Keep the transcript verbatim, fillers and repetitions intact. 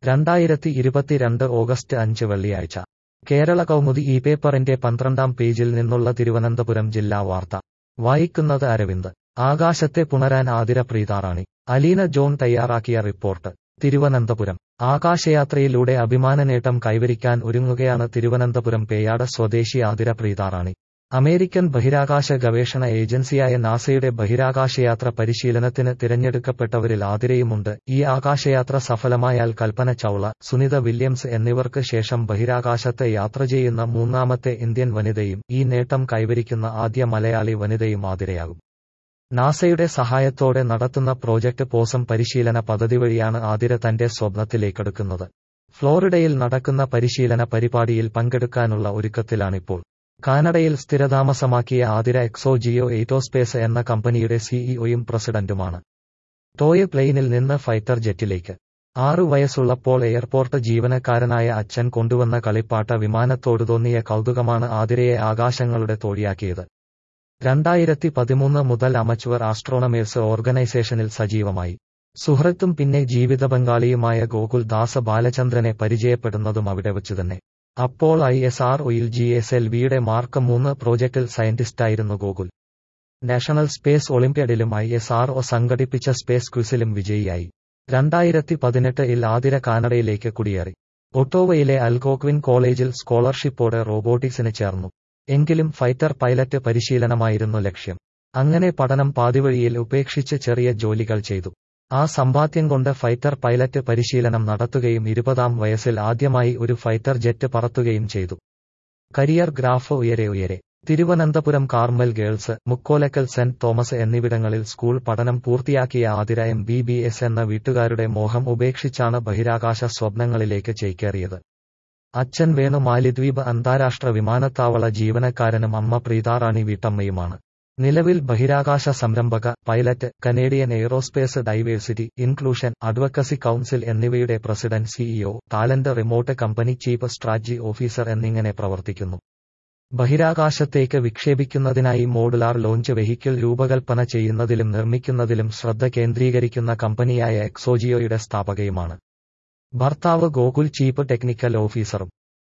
രണ്ടായിരത്തി ഇരുപത്തിരണ്ട് ഓഗസ്റ്റ് അഞ്ച് വെള്ളിയാഴ്ച കേരള കൗമുദി ഈ പേപ്പറിന്റെ പന്ത്രണ്ടാം പേജിൽ നിന്നുള്ള തിരുവനന്തപുരം ജില്ലാ വാർത്ത വായിക്കുന്നത് അരവിന്ദ്. ആകാശത്തെ പുണരാൻ ആതിര പ്രീതാറാണി. അലീന ജോൺ തയ്യാറാക്കിയ റിപ്പോർട്ട്. തിരുവനന്തപുരം. ആകാശയാത്രയിലൂടെ അഭിമാനനേട്ടം കൈവരിക്കാൻ ഒരുങ്ങുകയാണ് തിരുവനന്തപുരം പേയാട് സ്വദേശി ആതിര പ്രീതാറാണി. അമേരിക്കൻ ബഹിരാകാശ ഗവേഷണ ഏജൻസിയായ നാസയുടെ ബഹിരാകാശയാത്ര പരിശീലനത്തിന് തിരഞ്ഞെടുക്കപ്പെട്ടവരിൽ ആതിരയുമുണ്ട്. ഈ ആകാശയാത്ര സഫലമായാൽ കൽപ്പന ചൗള, സുനിത വില്യംസ് എന്നിവർക്ക് ശേഷം ബഹിരാകാശത്ത് യാത്ര ചെയ്യുന്ന മൂന്നാമത്തെ ഇന്ത്യൻ വനിതയും ഈ നേട്ടം കൈവരിക്കുന്ന ആദ്യ മലയാളി വനിതയും ആതിരയാകും. നാസയുടെ സഹായത്തോടെ നടത്തുന്ന പ്രോജക്ട് പോസം പരിശീലന പദ്ധതി വഴിയാണ് ആതിര തന്റെ സ്വപ്നത്തിലേക്കെടുക്കുന്നത്. ഫ്ലോറിഡയിൽ നടക്കുന്ന പരിശീലന പരിപാടിയിൽ പങ്കെടുക്കാനുള്ള ഒരുക്കത്തിലാണിപ്പോൾ. കാനഡയിൽ സ്ഥിരതാമസമാക്കിയ ആതിര എക്സോ ജിയോ എയ്റ്റോസ്പേസ് എന്ന കമ്പനിയുടെ സിഇഒയും പ്രസിഡന്റുമാണ്. ടോയ് പ്ലെയിനിൽ നിന്ന് ഫൈറ്റർ ജെറ്റിലേക്ക്. ആറു വയസ്സുള്ളപ്പോൾ എയർപോർട്ട് ജീവനക്കാരനായ അച്ഛൻ കൊണ്ടുവന്ന കളിപ്പാട്ട വിമാനത്തോട് തോന്നിയ കൗതുകമാണ് ആതിരയെ ആകാശങ്ങളുടെ തോഴിയാക്കിയത്. രണ്ടായിരത്തി പതിമൂന്ന് മുതൽ അമച്വർ ആസ്ട്രോണമേഴ്സ് ഓർഗനൈസേഷനിൽ സജീവമായി. സുഹൃത്തും പിന്നെ ജീവിത പങ്കാളിയുമായ ഗോകുൽ ദാസ് ബാലചന്ദ്രനെ പരിചയപ്പെടുന്നതും അവിടെ വച്ചുതന്നെ. അപ്പോൾ ഐ എസ് ആർ ഒയിൽ ജി എസ് എൽ വിയുടെ മാർക്ക് മൂന്ന് പ്രോജക്റ്റിൽ സയന്റിസ്റ്റായിരുന്നു ഗോകുൽ. നാഷണൽ സ്പേസ് ഒളിമ്പ്യാഡിലും ഐ എസ് ആർ ഒ സംഘടിപ്പിച്ച സ്പേസ് ക്വിസിലും വിജയിയായി. രണ്ടായിരത്തി പതിനെട്ട് ഇൽ ആതിര കാനഡയിലേക്ക് കുടിയേറി. ഒട്ടോവയിലെ അൽഗോക്വിൻ കോളേജിൽ സ്കോളർഷിപ്പോടെ റോബോട്ടിക്സിന് ചേർന്നു. എങ്കിലും ഫൈറ്റർ പൈലറ്റ് പരിശീലനമായിരുന്നു ലക്ഷ്യം. അങ്ങനെ പഠനം പാതിവഴിയിൽ ഉപേക്ഷിച്ച് ചെറിയ ജോലികൾ ചെയ്തു. ആ സമ്പാദ്യം കൊണ്ട് ഫൈറ്റർ പൈലറ്റ് പരിശീലനം നടത്തുകയും ഇരുപതാം വയസ്സിൽ ആദ്യമായി ഒരു ഫൈറ്റർ ജെറ്റ് പറത്തുകയും ചെയ്തു. കരിയർ ഗ്രാഫ് ഉയരെ ഉയരെ. Thiruvananthapuram Carmel girls, Mukkolakkal saint Thomas എന്നിവിടങ്ങളിൽ സ്കൂൾ പഠനം പൂർത്തിയാക്കിയ Athira M B B S എന്ന വീട്ടുകാരുടെ മോഹം ഉപേക്ഷിച്ചാണ് ബഹിരാകാശ സ്വപ്നങ്ങളിലേക്ക് ചേക്കേറിയത്. അച്ഛൻ വേണു മാലിദ്വീപ് അന്താരാഷ്ട്ര വിമാനത്താവള ജീവനക്കാരനും അമ്മ പ്രീതാറാണി വീട്ടമ്മയുമാണ്. നിലവിൽ ബഹിരാകാശ സംരംഭക, pilot, Canadian aerospace diversity, inclusion, advocacy council എന്നിവയുടെ president, CEO, talent remote company chief strategy officer എന്നിങ്ങനെ പ്രവർത്തിക്കുന്നു. ബഹിരാകാശത്തേക്ക് വിക്ഷേപിക്കുന്നതിനായി മോഡുലാർ ലോഞ്ച് വെഹിക്കിൾ രൂപകൽപ്പന ചെയ്യുന്നതിലും നിർമ്മിക്കുന്നതിലും ശ്രദ്ധ കേന്ദ്രീകരിക്കുന്ന കമ്പനിയായ എക്സോജിയോയുടെ സ്ഥാപകയുമാണ്. ഭർത്താവ് ഗോകുൽ ചീഫ് ടെക്നിക്കൽ ഓഫീസറും.